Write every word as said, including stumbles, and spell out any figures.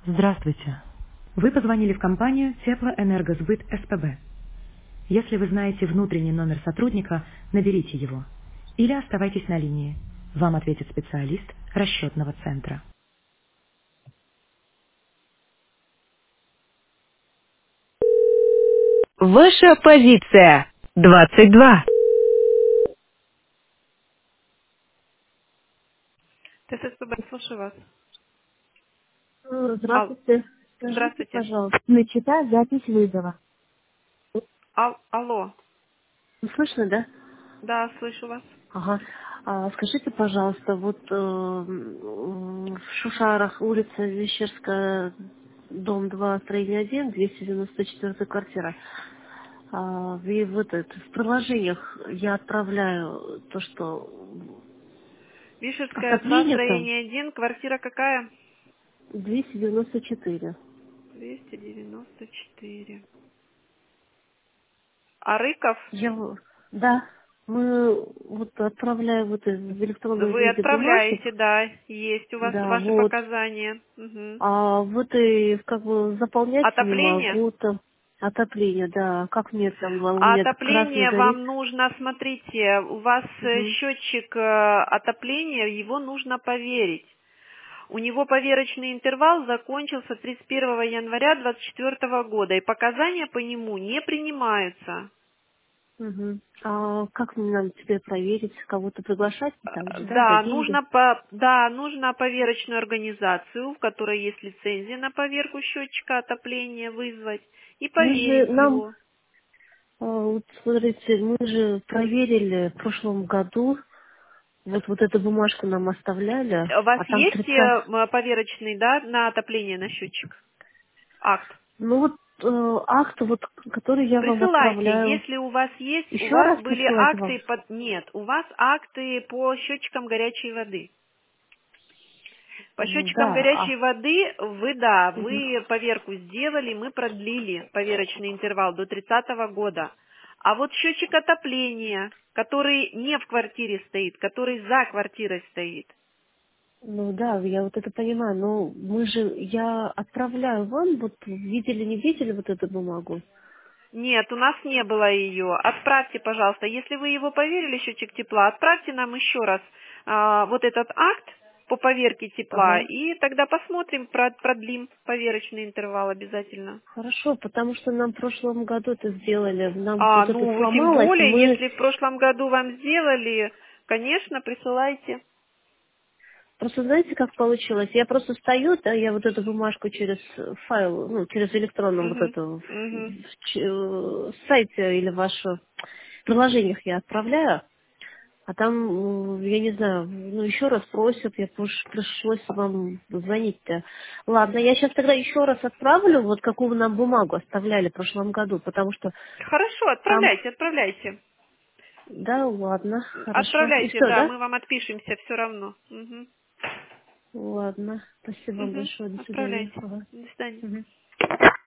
Здравствуйте. Вы позвонили в компанию Теплоэнергосбыт СПБ. Если вы знаете внутренний номер сотрудника, наберите его. Или оставайтесь на линии. Вам ответит специалист расчетного центра. Ваша позиция. двадцать два. ТССПБ, слушаю вас. Э, Ал, Здравствуйте. Скажите, здравствуйте. пожалуйста, начата запись вызова. Ал, алло. Слышно, да? Да, слышу вас. Ага. А, скажите, пожалуйста, вот э, м, в Шушарах, улица Вещерская, дом два, строение один, двести девяносто четвёртая квартира. А, и вот это, в приложениях я отправляю то, что Вишерская, два, отопление там строение один, квартира какая? двести девяносто четыре. двести девяносто четыре. А Рыков? Я, в- да, мы вот отправляем вот в электронном Вы виде бумажек. отправляете, да, есть у вас Да, ваши вот. показания. Мгм. А вот и как бы заполнять не Отопление? могу там. Отопление, да. Как мне там, а у А меня красный отопление горит. вам нужно, смотрите, у вас э, Угу. счетчик э, отопления, его нужно поверить. У него поверочный интервал закончился тридцать первого января двадцать четвёртого года, и показания по нему не принимаются. Угу. А как мне надо тебе проверить? Кого-то приглашать там Э, же, да, за Да, деньги? нужно по, да, нужно поверочную организацию, в которой есть лицензия на поверку счетчика отопления, вызвать и Мы же поверить нам, его. а, вот смотрите, мы же проверили в прошлом году, вот, вот эту бумажку нам оставляли, У вас а там есть э, тридцать. м, поверочный, да, на отопление на счетчик? Акт. Ну вот э, акт, вот, который я вам Присылайте, отправляю. если у вас есть, у Еще вас раз были присылать вам? акты под... Нет, у вас акты по счетчикам горячей воды. По Ну счетчикам да, горячей а. воды вы, да, Мгм. вы поверку сделали, мы продлили поверочный интервал до тридцатого года. А вот счетчик отопления, который не в квартире стоит, который за квартирой стоит. Ну да, я вот это понимаю, но мы же, я отправляю вам, вот видели, не видели вот эту бумагу? Нет, у нас не было ее. Отправьте, пожалуйста, если вы его поверили, счетчик тепла, отправьте нам еще раз а, вот этот акт по поверке тепла, Ага. и тогда посмотрим, про- продлим поверочный интервал обязательно. Хорошо, потому что нам в прошлом году это сделали, нам А, вот это ну, тем сломалось, и более, мы если в прошлом году вам сделали, конечно, присылайте. просто знаете, как получилось? Я просто стою, да, я вот эту бумажку через файл, ну, через электронную вот Угу, эту в, угу. в ч- э, сайте или в ваше приложениях я отправляю, а там, э, я не знаю, ну, еще раз просят, я уж пришлось вам звонить-то. Ладно, я сейчас тогда еще раз отправлю, вот какую нам бумагу оставляли в прошлом году, потому что Хорошо, там, отправляйте, отправляйте. да, ладно, хорошо. И Отправляйте, все, да, да? мы вам отпишемся все равно. Угу, Ладно, спасибо вам угу. большое, до свидания. Отправляйте. Ага. До свидания. Мгм.